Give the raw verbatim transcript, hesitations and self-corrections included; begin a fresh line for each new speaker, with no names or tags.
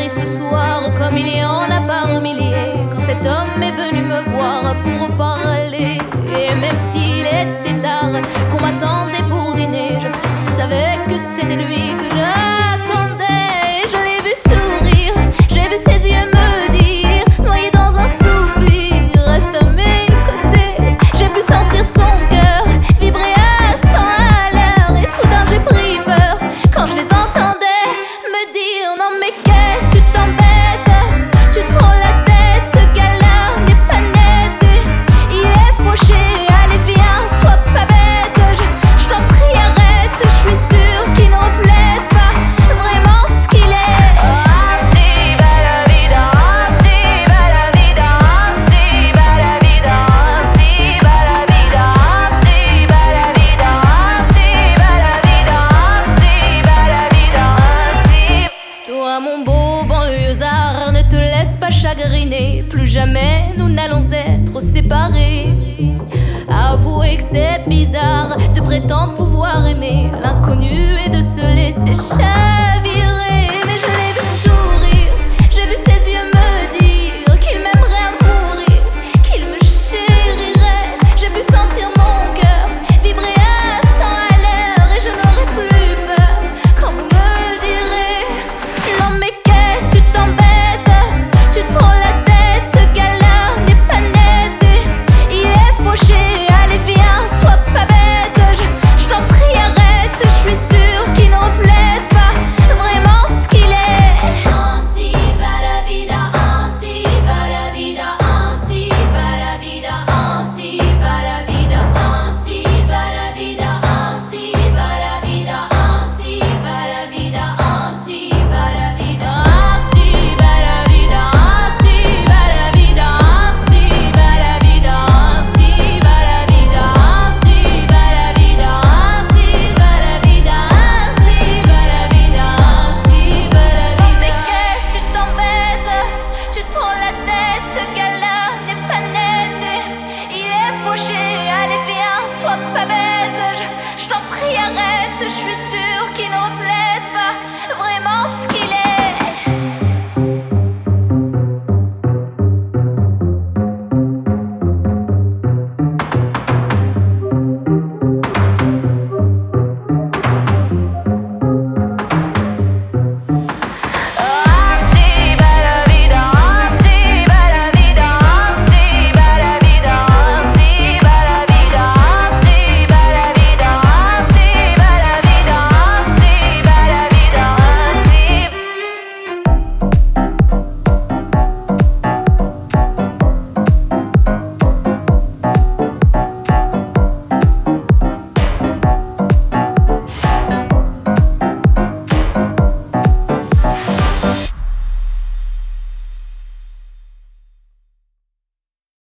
triste soir, comme il y en a par milliers, quand cet homme est venu me voir pour parler. Et même s'il était tard, qu'on m'attendait pour dîner, je savais que c'était lui que j'attendais. Je l'ai vu sourire, j'ai vu ses yeux me dire, noyé dans un soupir, reste à mes côtés. J'ai pu sentir son cœur vibrer à cent à l'heure, et soudain j'ai pris peur quand je les entendais me dire: non mais qu'est-ce que tu t'embêtes, tu te prends la tête, ce gars-là n'est pas net, il est fauché, allez viens, sois pas bête, je, je t'en prie arrête, je suis sûre qu'il ne reflète pas vraiment ce qu'il est. Toi mon beau banlieusard, ne te laisse pas chagriner, plus jamais nous n'allons être séparés. Avouez que c'est bizarre de prétendre pouvoir aimer l'inconnu et de se laisser chavirer.